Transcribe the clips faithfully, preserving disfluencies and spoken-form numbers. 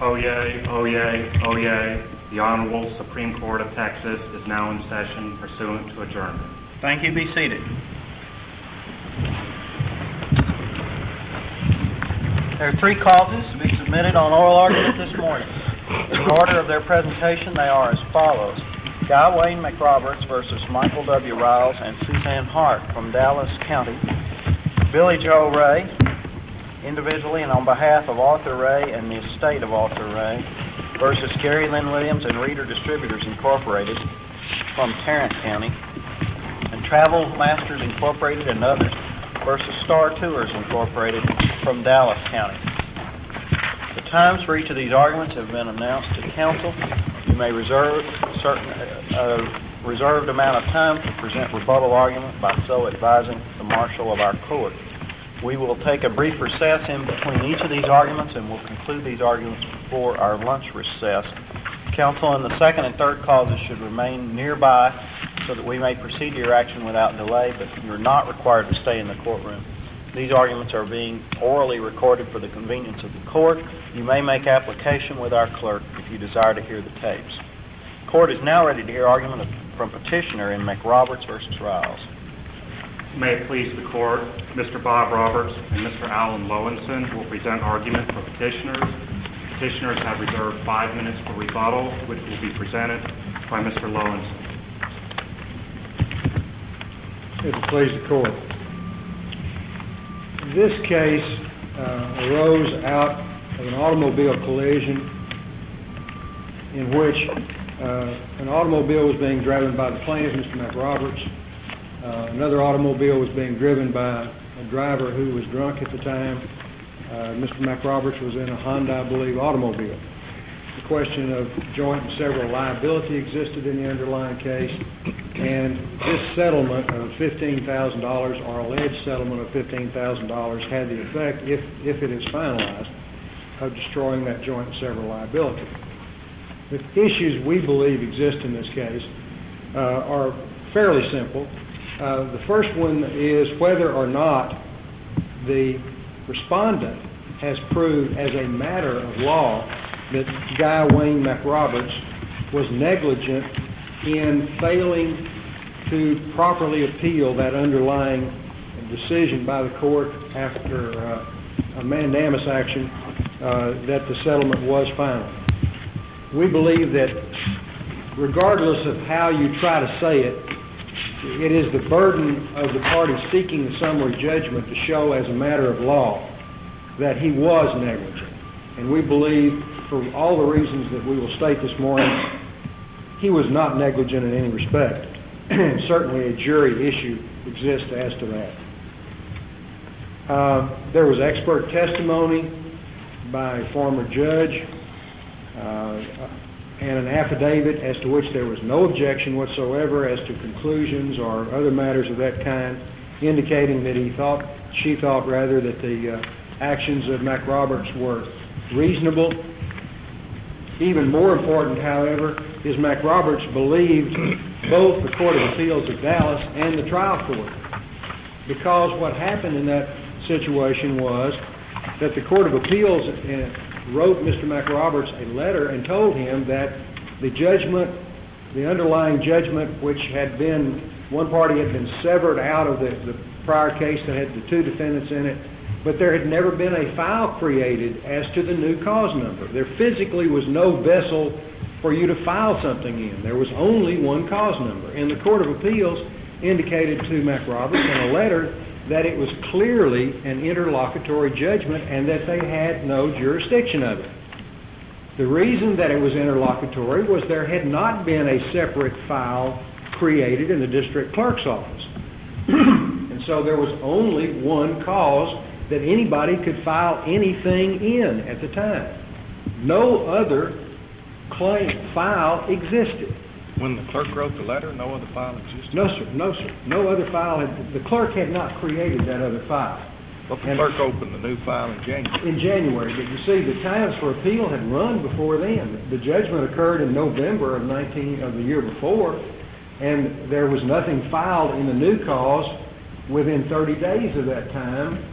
Oyez, oyez, oyez. The Honorable Supreme Court of Texas is now in session pursuant to adjournment. Thank you. Be seated. There are three causes to be submitted on oral argument this morning. In the order of their presentation, they are as follows. Guy Wayne McRoberts versus Michael W. Riles and Suzanne Hart from Dallas County. Billy Joe Ray, individually and on behalf of Arthur Ray and the estate of Arthur Ray, versus Gary Lynn Williams and Reader Distributors Incorporated from Tarrant County, and Travel Masters Incorporated and others versus Star Tours Incorporated from Dallas County. The times for each of these arguments have been announced to counsel. You may reserve a certain uh, reserved amount of time to present rebuttal argument by so advising the marshal of our court. We will take a brief recess in between each of these arguments and we'll conclude these arguments before our lunch recess. Counsel in the second and third causes should remain nearby so that we may proceed to your action without delay, but you're not required to stay in the courtroom. These arguments are being orally recorded for the convenience of the court. You may make application with our clerk if you desire to hear the tapes. The court is now ready to hear argument from petitioner in McRoberts versus Riles. May it please the court, Mister Bob Roberts and Mister Alan Lowenson will present argument for petitioners. Petitioners have reserved five minutes for rebuttal, which will be presented by Mister Lowenson. If it please the court. This case uh, arose out of an automobile collision in which uh, an automobile was being driven by the plaintiff, Mister McRoberts. Uh, another automobile was being driven by a driver who was drunk at the time. Uh, Mister McRoberts was in a Honda, I believe, automobile. The question of joint and several liability existed in the underlying case, and this settlement of fifteen thousand dollars, or alleged settlement of fifteen thousand dollars, had the effect, if, if it is finalized, of destroying that joint and several liability. The issues we believe exist in this case uh, are fairly simple. Uh, the first one is whether or not the respondent has proved as a matter of law that Guy Wayne McRoberts was negligent in failing to properly appeal that underlying decision by the court after uh, a mandamus action uh, that the settlement was final. We believe that regardless of how you try to say it, it is the burden of the party seeking the summary judgment to show as a matter of law that he was negligent. And we believe, for all the reasons that we will state this morning, he was not negligent in any respect. And certainly a jury issue exists as to that. Uh, there was expert testimony by a former judge uh, and an affidavit as to which there was no objection whatsoever as to conclusions or other matters of that kind, indicating that he thought, she thought rather, that the uh, actions of McRoberts were reasonable. Even more important, however, is McRoberts believed both the Court of Appeals of Dallas and the trial court, because what happened in that situation was that the Court of Appeals wrote Mister McRoberts a letter and told him that the judgment, the underlying judgment, which had been, one party had been severed out of the, the prior case that had the two defendants in it, but there had never been a file created as to the new cause number. There physically was no vessel for you to file something in. There was only one cause number. And the Court of Appeals indicated to McRoberts in a letter that it was clearly an interlocutory judgment and that they had no jurisdiction of it. The reason that it was interlocutory was there had not been a separate file created in the district clerk's office. And so there was only one cause that anybody could file anything in at the time. No other claim file existed. When the clerk wrote the letter, no other file existed? No, sir. No, sir. No other file had, the clerk had not created that other file. But the and clerk opened the new file in January. In January. But you see, the times for appeal had run before then. The judgment occurred in November of nineteen of the year before, and there was nothing filed in the new cause within thirty days of that time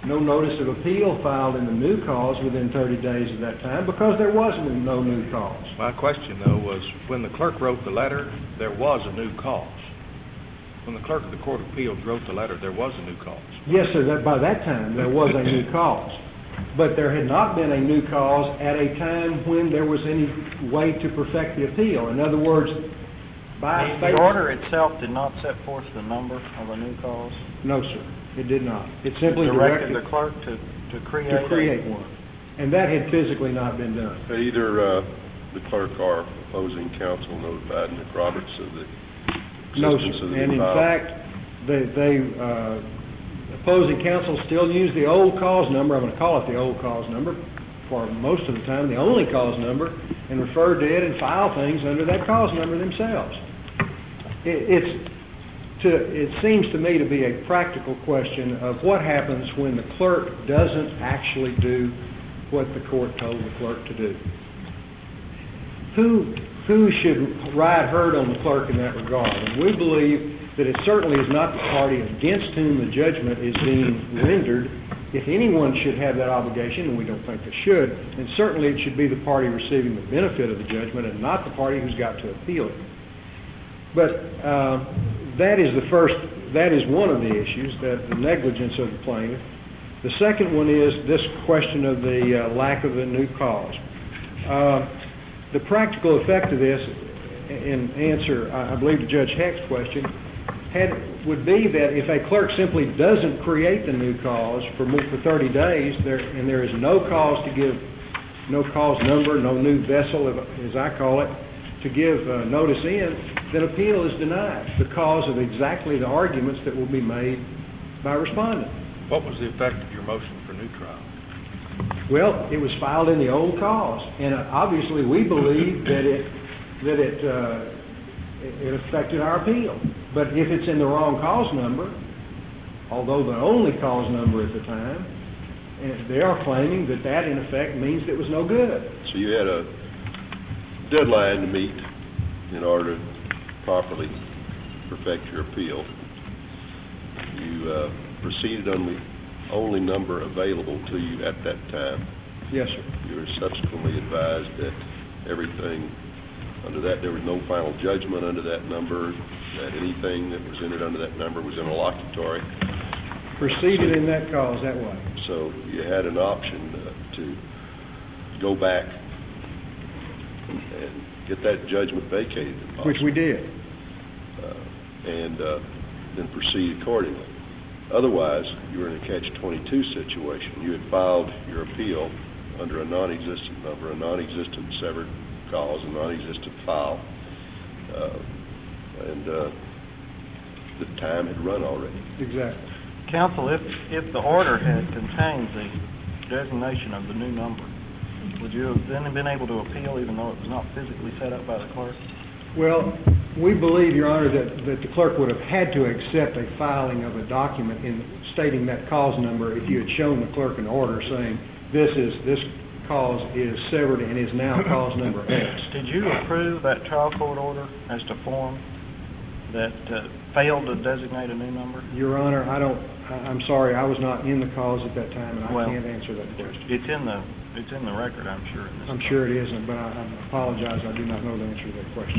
no notice of appeal filed in the new cause within thirty days of that time because there was no new cause. My question, though, was when the clerk wrote the letter, there was a new cause. When the clerk of the Court of Appeals wrote the letter, there was a new cause. Yes, sir, that by that time there was a new cause. But there had not been a new cause at a time when there was any way to perfect the appeal. In other words, by The, state... the order itself did not set forth the number of a new cause. No, sir, it did not. It simply directed directed the clerk to, to create to create a, one. And that had physically not been done. But either uh, the clerk or opposing counsel notified McRoberts of the No, existence sir. of the And in file. fact, they, they uh, opposing counsel still use the old cause number. I'm going to call it the old cause number for most of the time, the only cause number, and refer to it and file things under that cause number themselves. It, it's to, it seems to me to be a practical question of what happens when the clerk doesn't actually do what the court told the clerk to do. Who, who should ride herd on the clerk in that regard? And we believe that it certainly is not the party against whom the judgment is being rendered. If anyone should have that obligation, and we don't think they should, then certainly it should be the party receiving the benefit of the judgment and not the party who's got to appeal it. But uh, that is the first, that is one of the issues, that the negligence of the plaintiff. The second one is this question of the uh, lack of a new cause. Uh, the practical effect of this, in answer, I believe, to Judge Heck's question, had, would be that if a clerk simply doesn't create the new cause for, for thirty days, there, and there is no cause to give, no cause number, no new vessel, as I call it, to give uh, notice in, then appeal is denied because of exactly the arguments that will be made by respondent. What was the effect of your motion for new trial? Well, it was filed in the old cause, and uh, obviously we believe that it that it uh, it affected our appeal. But if it's in the wrong cause number, although the only cause number at the time, and they are claiming that that in effect means it was no good. So you had a deadline to meet in order to properly perfect your appeal. You uh, proceeded on the only number available to you at that time. Yes, sir. You were subsequently advised that everything under that, there was no final judgment under that number, that anything that was entered under that number was interlocutory. Proceeded so, in that cause that way. So you had an option uh, to go back and get that judgment vacated. Which we did. Uh, and uh, then proceed accordingly. Otherwise, you were in a catch twenty-two situation. You had filed your appeal under a non-existent number, a non-existent severed cause, a non-existent file, uh, and uh, the time had run already. Exactly. Counsel, if, if the order had contained the designation of the new number, would you have then been able to appeal even though it was not physically set up by the clerk? Well, we believe, Your Honor, that, that the clerk would have had to accept a filing of a document in stating that cause number if you had shown the clerk an order saying this is this cause is severed and is now cause number X. Did you approve that trial court order as to form that uh, failed to designate a new number? Your Honor, I don't. I, I'm sorry, I was not in the cause at that time, and I well, can't answer that question. It's in the it's in the record, I'm sure. In this I'm case. sure it isn't, but I, I apologize. I do not know the answer to that question.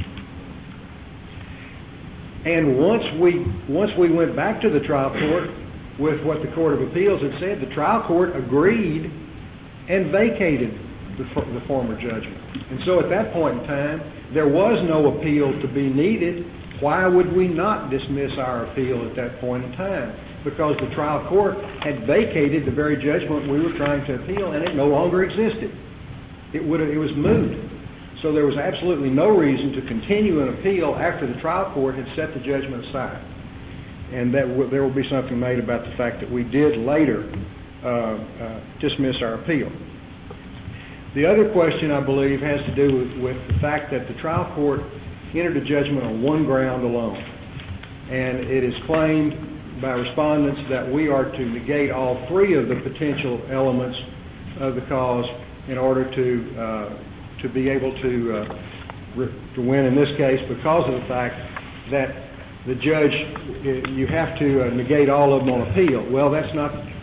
And once we once we went back to the trial court with what the Court of Appeals had said, the trial court agreed and vacated the, the former judgment. And so at that point in time, there was no appeal to be needed. Why would we not dismiss our appeal at that point in time? Because the trial court had vacated the very judgment we were trying to appeal, and it no longer existed. It would it was moot. So there was absolutely no reason to continue an appeal after the trial court had set the judgment aside. And that w- there will be something made about the fact that we did later uh, uh, dismiss our appeal. The other question, I believe, has to do with, with the fact that the trial court entered a judgment on one ground alone. And it is claimed by respondents that we are to negate all three of the potential elements of the cause in order to uh, to be able to uh, re- to win in this case because of the fact that the judge, you have to uh, negate all of them on appeal. Well, that's not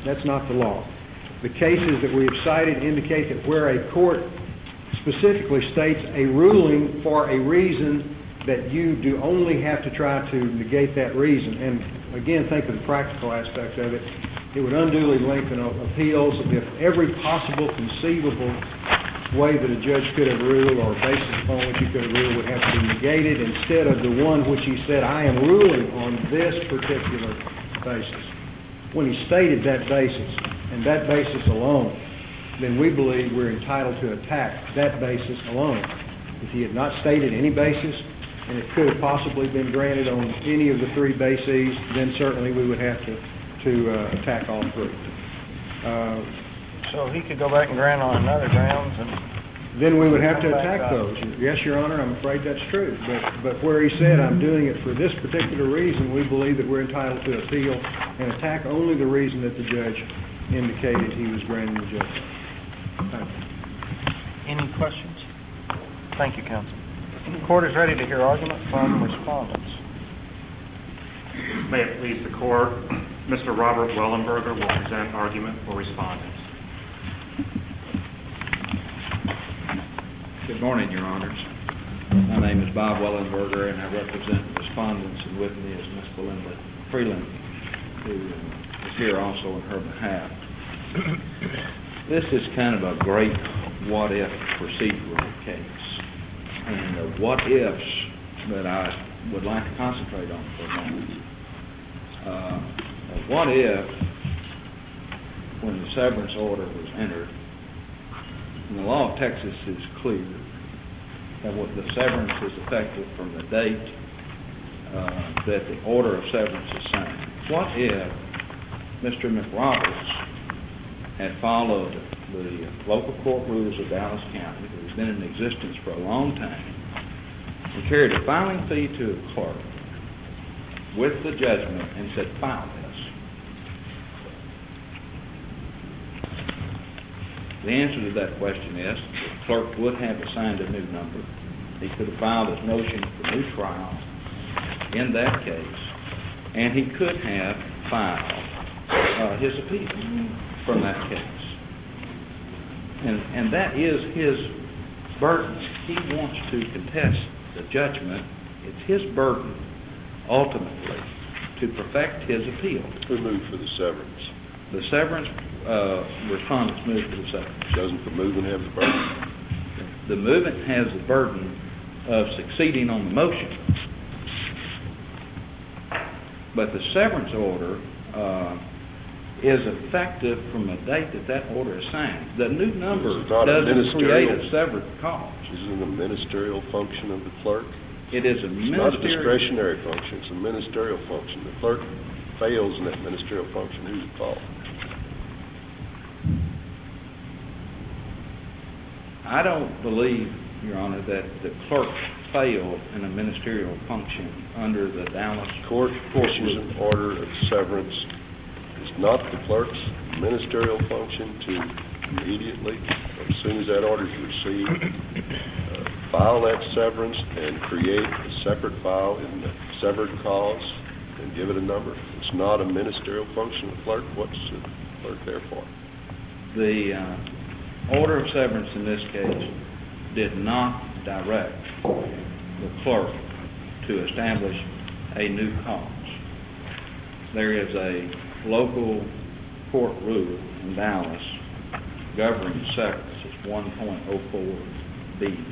That's not the law. The cases that we have cited indicate that where a court specifically states a ruling for a reason, that you do only have to try to negate that reason. And again, think of the practical aspects of it. It would unduly lengthen appeals if every possible conceivable way that a judge could have ruled or basis upon which he could have ruled would have to be negated, instead of the one which he said, I am ruling on this particular basis. When he stated that basis, and that basis alone, then we believe we're entitled to attack that basis alone. If he had not stated any basis, and it could have possibly been granted on any of the three bases, then certainly we would have to, to uh, attack all three. Uh, So he could go back and grant on another grounds and... Then we would have to Come back attack up. those. Yes, Your Honor, I'm afraid that's true. But, but where he said, I'm doing it for this particular reason, we believe that we're entitled to appeal and attack only the reason that the judge indicated he was granting the judgment. Thank you. Any questions? Thank you, counsel. The court is ready to hear argument from respondents. May it please the court, Mister Robert Wellenberger will present argument for respondents. Good morning, Your Honors. My name is Bob Wellenberger, and I represent the respondents, and with me is Miss Belinda Freeland, who is here also on her behalf. This is kind of a great what-if procedural case, and the what-ifs that I would like to concentrate on for a moment. Uh, what if, when the severance order was entered, and the law of Texas is clear that what the severance is effective from the date uh, that the order of severance is signed. What if Mister McRoberts had followed the local court rules of Dallas County, that has been in existence for a long time, and carried a filing fee to a clerk with the judgment and said, file this? The answer to that question is the clerk would have assigned a new number. He could have filed his motion for new trial in that case, and he could have filed uh, his appeal from that case. And, and that is his burden. He wants to contest the judgment. It's his burden, ultimately, to perfect his appeal. Who moved for the severance? The severance, uh, respondents moved for the severance. Doesn't the movement have the burden? The movement has the burden of succeeding on the motion. But the severance order uh, is effective from the date that that order is signed. The new number Is it not a doesn't create ministerial- a severed cause. Isn't it a ministerial function of the clerk? It is a It's not a ministerial... discretionary function. It's a ministerial function. The clerk fails in that ministerial function. Who's at fault? I don't believe, Your Honor, that the clerk failed in a ministerial function under the Dallas Court Court issues rule. an order of severance. It's not the clerk's ministerial function to immediately, as soon as that order is received, uh, file that severance and create a separate file in the severed cause and give it a number. It's not a ministerial function of the clerk. What's the clerk there for? The uh, order of severance in this case did not direct the clerk to establish a new cause. There is a local court rule in Dallas governing severance. It's one point oh four B.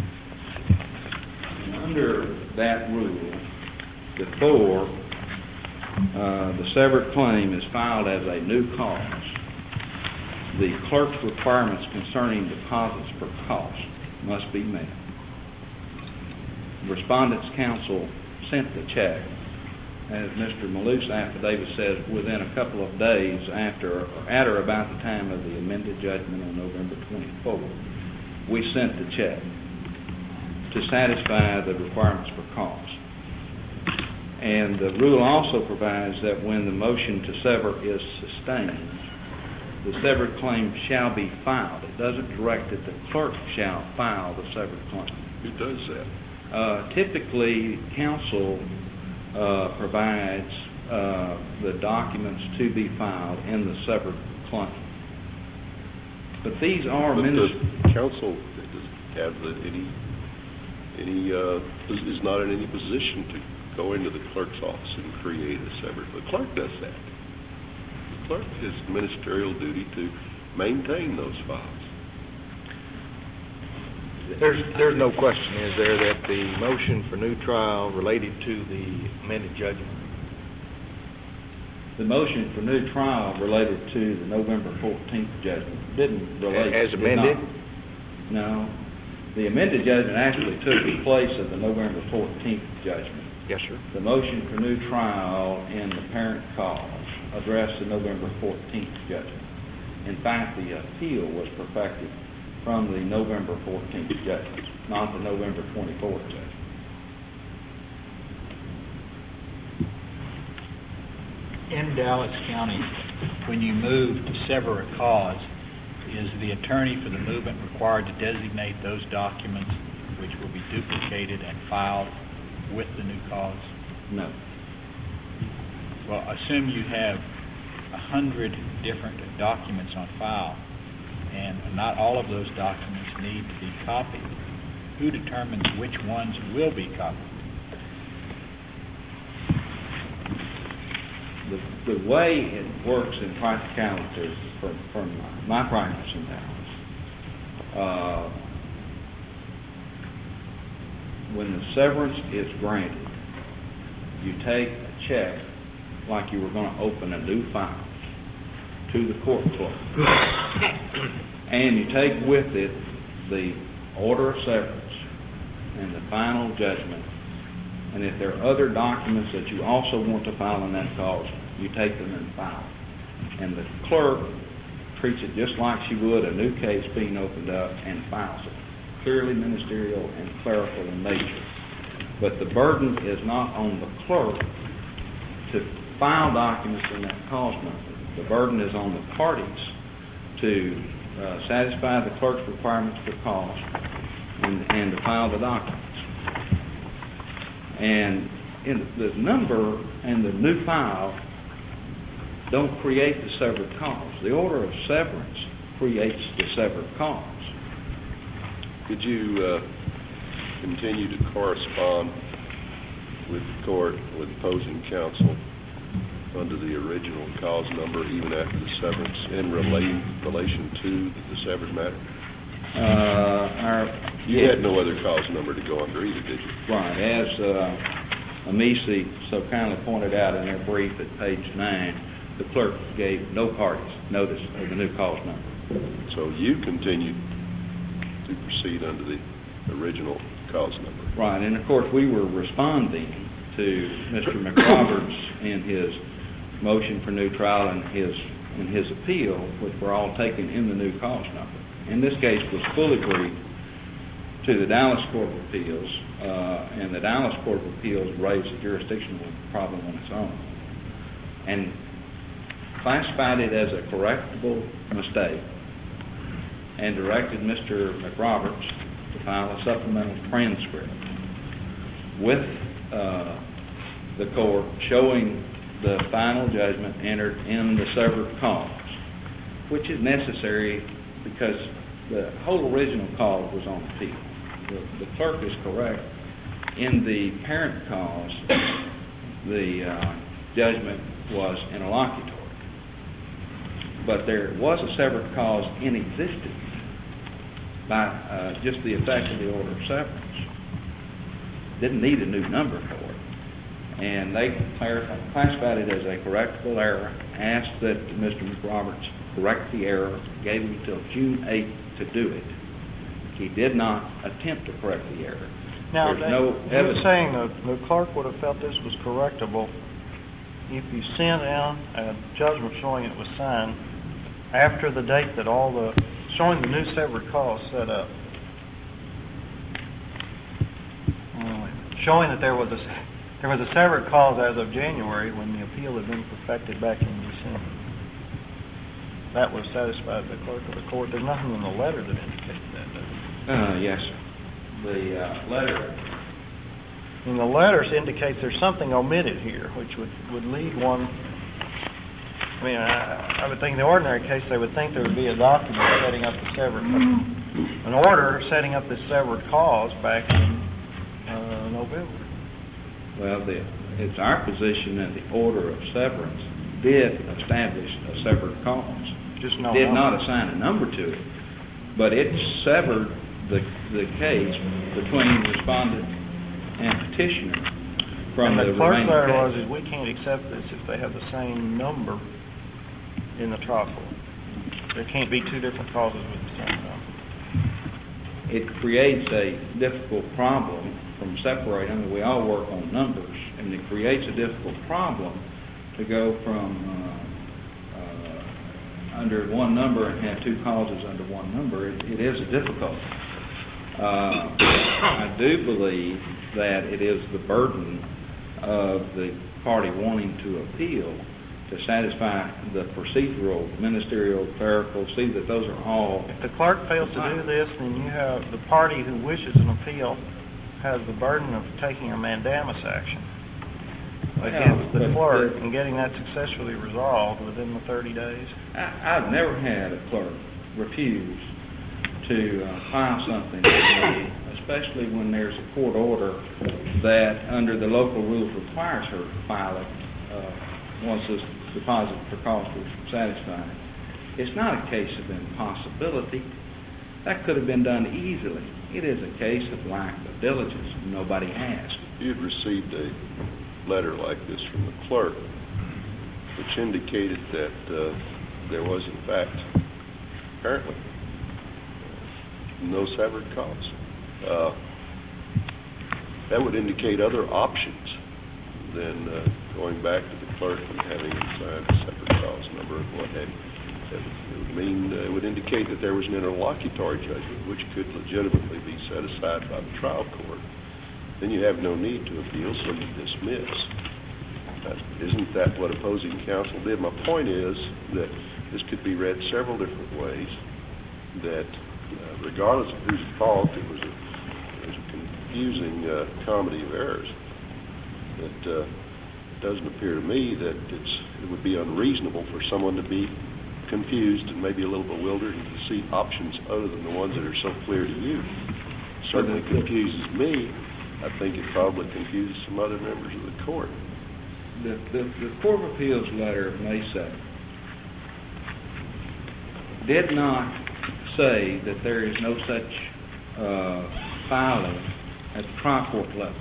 And under that rule, before uh, the severed claim is filed as a new cause, the clerk's requirements concerning deposits for cost must be met. The Respondent's counsel sent the check, as Mister Maloof's affidavit says, within a couple of days after, or at or about the time of the amended judgment on November twenty-fourth. We sent the check to satisfy the requirements for cost. And the rule also provides that when the motion to sever is sustained, the severed claim shall be filed. It doesn't direct that the clerk shall file the severed claim. Who does that? Uh, typically, counsel uh, provides uh, the documents to be filed in the severed claim. But these are But minister... the council doesn't have the, any, any, uh, is is not in any position to go into the clerk's office and create a severed. The clerk does that. The clerk has ministerial duty to maintain those files. There's, there's no question, is there, that the motion for new trial related to the amended judgment? The motion for new trial related to the November fourteenth judgment didn't relate... As did amended? not- No. The amended judgment actually took the place of the November fourteenth judgment. Yes, sir. The motion for new trial in the parent cause addressed the November fourteenth judgment. In fact, the appeal was perfected from the November fourteenth judgment, not the November twenty-fourth judgment. In Dallas County, when you move to sever a cause, is the attorney for the movement required to designate those documents which will be duplicated and filed with the new cause? No. Well, assume you have a hundred different documents on file, and not all of those documents need to be copied. Who determines which ones will be copied? The, the way it works in practicality from, from my practice in Dallas, uh, when the severance is granted, you take a check like you were going to open a new file to the court clerk, and you take with it the order of severance and the final judgment, and if there are other documents that you also want to file in that cause, you take them and file. And the clerk treats it just like she would a new case being opened up and files it. Clearly ministerial and clerical in nature. But the burden is not on the clerk to file documents in that cause number. The burden is on the parties to uh, satisfy the clerk's requirements for cause and, and to file the documents. And in the number and the new file don't create the severed cause. The order of severance creates the severed cause. Did you uh, continue to correspond with the court, with opposing counsel, under the original cause number, even after the severance, in relate, relation to the severed matter? Uh, our, You yeah. had no other cause number to go under either, did you? Right. As uh, Amici so kindly pointed out in their brief at page nine, the clerk gave no parties notice of the new cause number. So you continued to proceed under the original cause number. Right. And, of course, we were responding to Mister McRoberts in his motion for new trial and his, and his appeal, which were all taken in the new cause number. And this case was fully briefed to the Dallas Court of Appeals, uh, and the Dallas Court of Appeals raised a jurisdictional problem on its own and classified it as a correctable mistake and directed Mister McRoberts to file a supplemental transcript with uh, the court showing the final judgment entered in the severed cause, which is necessary because the whole original cause was on appeal. The, the clerk is correct. In the parent cause, the uh, judgment was interlocutory. But there was a severed cause in existence by uh, just the effect of the order of severance. Didn't need a new number for it. And they clarified, classified it as a correctable error, asked that Mister McRoberts correct the error, gave him until June eighth to do it. He did not attempt to correct the error. Now, There's no you're evidence. saying the, the clerk would have felt this was correctable if you sent in a judgment showing it was signed after the date that all the, showing the new severed cause set up. Oh, showing that there was a, there was a severed cause as of January when the appeal had been perfected back in December. That would have satisfied the clerk of the court. There's nothing in the letter that indicates that, does it? Uh, yes, sir. The uh, letter And the letters indicate there's something omitted here, which would, would lead one, I mean, I, I would think in the ordinary case they would think there would be a document setting up the severed, an order setting up this severed cause back in uh, November. Well, the, it's our position that the order of severance did establish a severed cause. Just no did number. not assign a number to it, but it severed the, the case between respondent and petitioner from and the the clerk's remaining letter case. was, is we can't accept this if they have the same number in the trial court. There can't be two different causes with the same number. It creates a difficult problem from separating. I mean, we all work on numbers, and it creates a difficult problem to go from uh, uh, under one number and have two causes under one number. It, it is a difficulty. Uh, I do believe that it is the burden of the party wanting to appeal to satisfy the procedural, ministerial, clerical, see that those are all. If the clerk fails to do this, then you have the party who wishes an appeal has the burden of taking a mandamus action against the clerk and getting that successfully resolved within the thirty days. I, I've never had a clerk refuse to uh, file something, especially when there's a court order that under the local rules requires her to file it uh, once this deposit for cost is satisfied. It's not a case of impossibility. That could have been done easily. It is a case of lack of diligence. Nobody asked. You had received a letter like this from the clerk, which indicated that uh, there was, in fact, apparently, no severed cause. Uh, that would indicate other options than uh, going back to the clerk and having him sign a separate cause number and what have you. It would mean, uh, it would indicate that there was an interlocutory judgment which could legitimately be set aside by the trial court. Then you have no need to appeal, so you dismiss. Uh, isn't that what opposing counsel did? My point is that this could be read several different ways, that uh, regardless of whose fault, it was a, it was a confusing uh, comedy of errors. That uh, it doesn't appear to me that it's, it would be unreasonable for someone to be confused and maybe a little bewildered and to see options other than the ones that are so clear to you. It certainly confuses me. I think it probably confuses some other members of the court. The, the, the Court of Appeals letter of May seventh did not say that there is no such uh, filing at the trial court level.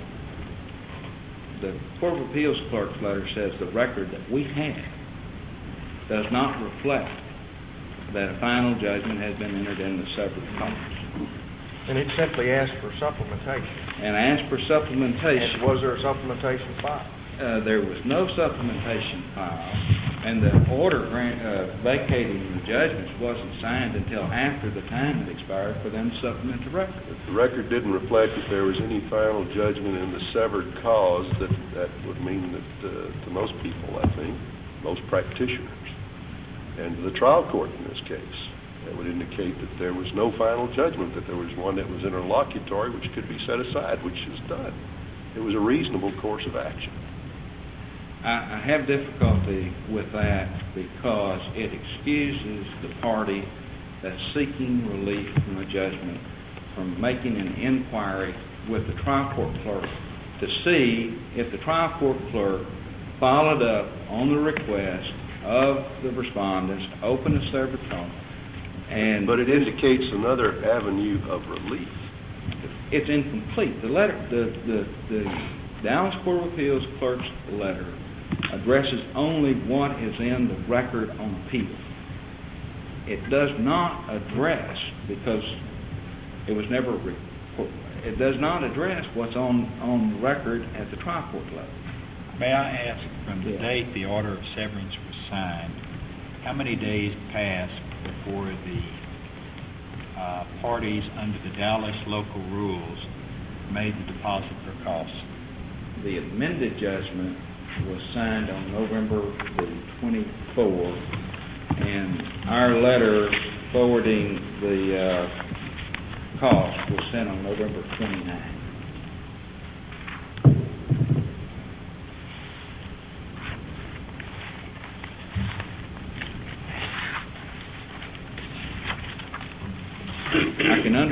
The Court of Appeals clerk's letter says the record that we have does not reflect that a final judgment has been entered in the severed cause. And it simply asked for supplementation. And asked for supplementation. And was there a supplementation filed? Uh, there was no supplementation filed, and the order grant, uh, vacating the judgments wasn't signed until after the time had expired for them to supplement the record. If the record didn't reflect that there was any final judgment in the severed cause, that that would mean that uh, to most people, I think, most practitioners, and to the trial court in this case, that would indicate that there was no final judgment, that there was one that was interlocutory, which could be set aside, which is done. It was a reasonable course of action. I, I have difficulty with that because it excuses the party that's seeking relief from a judgment from making an inquiry with the trial court clerk to see if the trial court clerk followed up on the request of the respondents to open a severed cause. And but it indicates another avenue of relief. It's incomplete. The letter, the the, the Dallas Court of Appeals clerk's letter addresses only what is in the record on appeal. It does not address, because it was never, it does not address what's on, on the record at the trial court level. May I ask, from the Yeah. date the order of severance was signed, how many days passed before the uh, parties under the Dallas local rules made the deposit for costs? The amended judgment was signed on November the twenty-fourth, and our letter forwarding the uh, cost was sent on November twenty-ninth.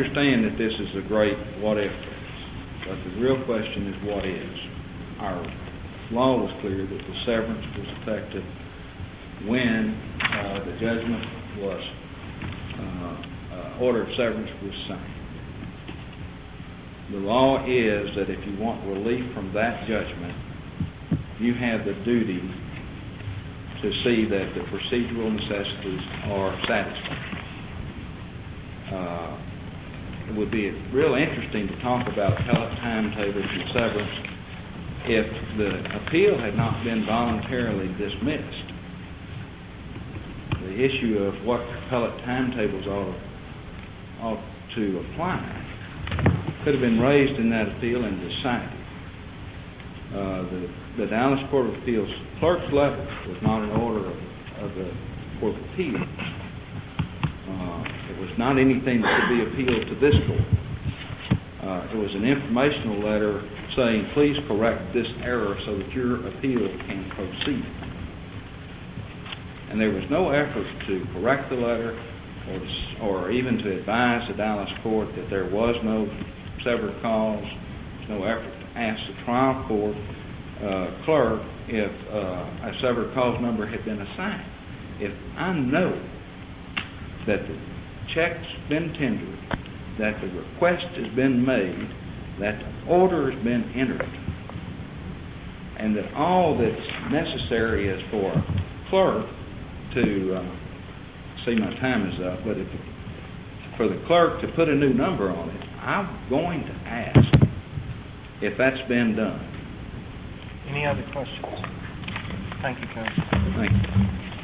understand that this is a great what-if case, but the real question is what is. Our law was clear that the severance was effective when uh, the judgment was, uh, uh, order of severance was signed. The law is that if you want relief from that judgment, you have the duty to see that the procedural necessities are satisfied. Uh, it would be real interesting to talk about appellate timetables and severance if the appeal had not been voluntarily dismissed. The issue of what appellate timetables ought, ought to apply could have been raised in that appeal and decided. Uh, the, the Dallas Court of Appeals clerk's letter was not an order of, of the Court of Appeals. Uh, it was not anything that could be appealed to this court. Uh, it was an informational letter saying, please correct this error so that your appeal can proceed. And there was no effort to correct the letter or, to, or even to advise the Dallas court that there was no severed cause. There was no effort to ask the trial court uh, clerk if uh, a severed cause number had been assigned. If I know that the check's been tendered, that the request has been made, that the order has been entered, and that all that's necessary is for a clerk to, uh, see my time is up, but if, for the clerk to put a new number on it, I'm going to ask if that's been done. Any other questions? Thank you, Counsel. Thank you.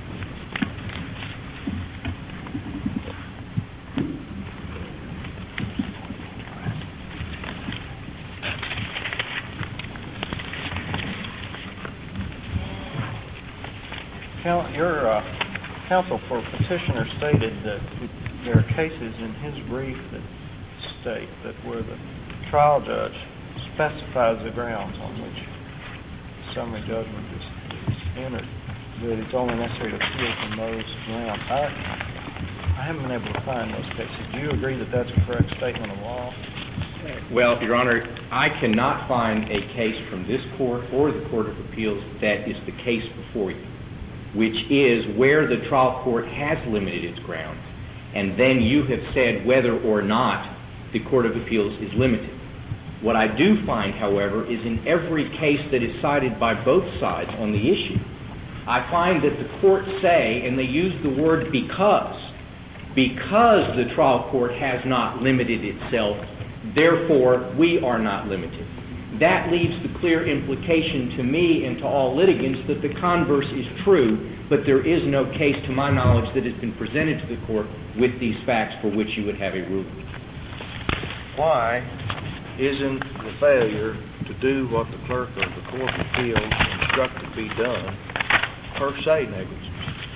Your uh, counsel for petitioner stated that there are cases in his brief that state that where the trial judge specifies the grounds on which summary judgment is, is entered, that it's only necessary to appeal from those grounds. I, I haven't been able to find those cases. Do you agree that that's a correct statement of law? Well, Your Honor, I cannot find a case from this court or the Court of Appeals that is the case before you, which is where the trial court has limited its grounds, and then you have said whether or not the Court of Appeals is limited. What I do find, however, is in every case that is cited by both sides on the issue, I find that the courts say, and they use the word because, because the trial court has not limited itself, therefore we are not limited. That leaves the clear implication to me and to all litigants that the converse is true, but there is no case, to my knowledge, that has been presented to the court with these facts for which you would have a ruling. Why isn't the failure to do what the clerk of the Court of Appeals instructed be done per se negligence?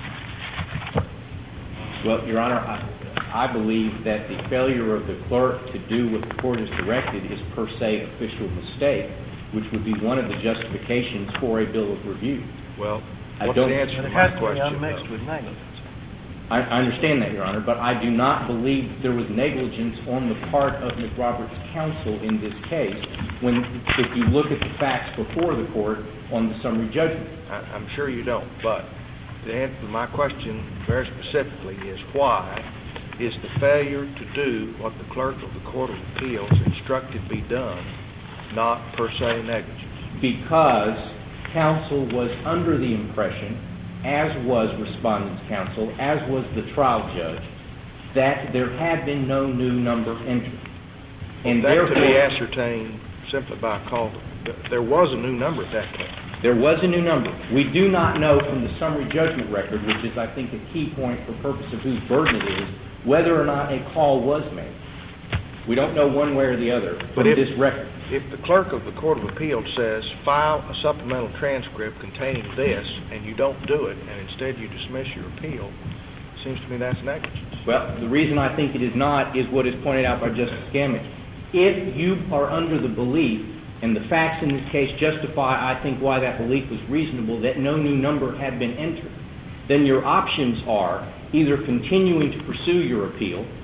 Well, Your Honor, I, I believe that the failure of the clerk to do what the court has directed is per se official mistake, which would be one of the justifications for a bill of review. Well, I what's don't, the answer But to it my has to be question? unmixed though? with negligence. I, I understand that, Your Honor, but I do not believe there was negligence on the part of McRoberts' counsel in this case when, if you look at the facts before the court on the summary judgment. I, I'm sure you don't, but the answer to my question very specifically is why is the failure to do what the clerk of the Court of Appeals instructed be done not per se negligence? Because counsel was under the impression, as was respondent's counsel, as was the trial judge, that there had been no new number entered. And that therefore, to be ascertained simply by a call. There was a new number at that time. there was a new number. We do not know from the summary judgment record, which is, I think, a key point for purpose of whose burden it is, whether or not a call was made. We don't know one way or the other from But if, this record. If the clerk of the Court of Appeals says, file a supplemental transcript containing this, and you don't do it, and instead you dismiss your appeal, it seems to me that's negligence. Well, the reason I think it is not is what is pointed out by Justice Gamage. If you are under the belief, and the facts in this case justify, I think, why that belief was reasonable, that no new number had been entered, then your options are either continuing to pursue your appeal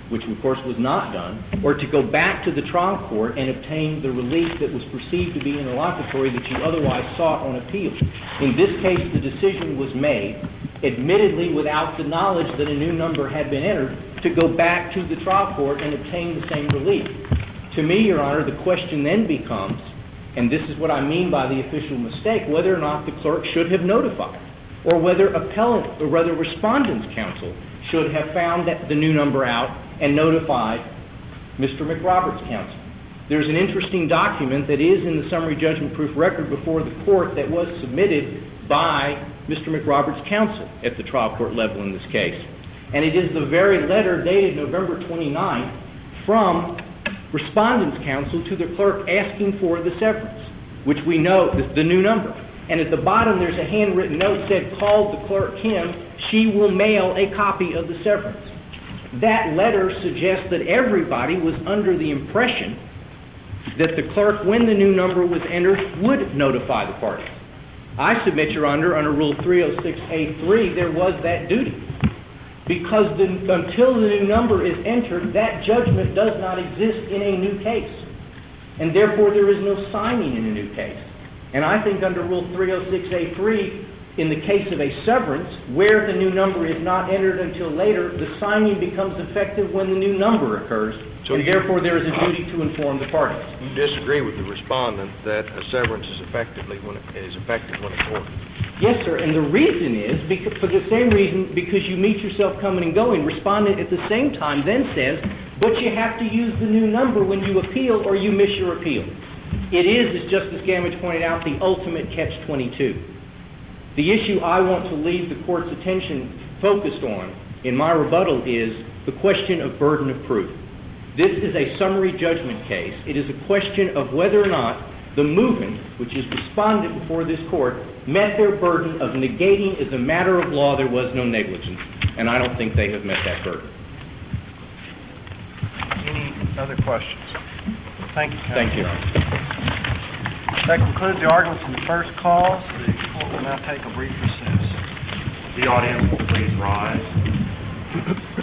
which of course was not done, or to go back to the trial court and obtain the relief that was perceived to be interlocutory that you otherwise sought on appeal. In this case, the decision was made, admittedly without the knowledge that a new number had been entered, to go back to the trial court and obtain the same relief. To me, Your Honor, the question then becomes, and this is what I mean by the official mistake, whether or not the clerk should have notified, or whether appellant, or whether respondent's counsel should have found that the new number out and notified Mister McRoberts' counsel. There's an interesting document that is in the summary judgment proof record before the court that was submitted by Mister McRoberts' counsel at the trial court level in this case. And it is the very letter dated November twenty-ninth from respondent's counsel to the clerk asking for the severance, which we know is the new number. And at the bottom there's a handwritten note that said, call the clerk Kim, she will mail a copy of the severance. That letter suggests that everybody was under the impression that the clerk, when the new number was entered, would notify the parties. I submit, Your Honor, under Rule three oh six A three, there was that duty. Because the, until the new number is entered, that judgment does not exist in a new case. And therefore, there is no signing in a new case. And I think under Rule three oh six A three, in the case of a severance, where the new number is not entered until later, the signing becomes effective when the new number occurs, so and you, therefore there is a duty to inform the parties. You disagree with the respondent that a severance is effectively when it is effective when it's ordered? Yes, sir, and the reason is, because, for the same reason, because you meet yourself coming and going, respondent at the same time then says, but you have to use the new number when you appeal or you miss your appeal. It is, as Justice Gamage pointed out, the ultimate catch twenty-two. The issue I want to leave the Court's attention focused on in my rebuttal is the question of burden of proof. This is a summary judgment case. It is a question of whether or not the movement, which is respondent before this Court, met their burden of negating as a matter of law there was no negligence. And I don't think they have met that burden. Any other questions? Thank you, counsel. Thank you, Your Honor. That concludes the arguments in the first cause. The Court will now take a brief recess. The audience will please rise.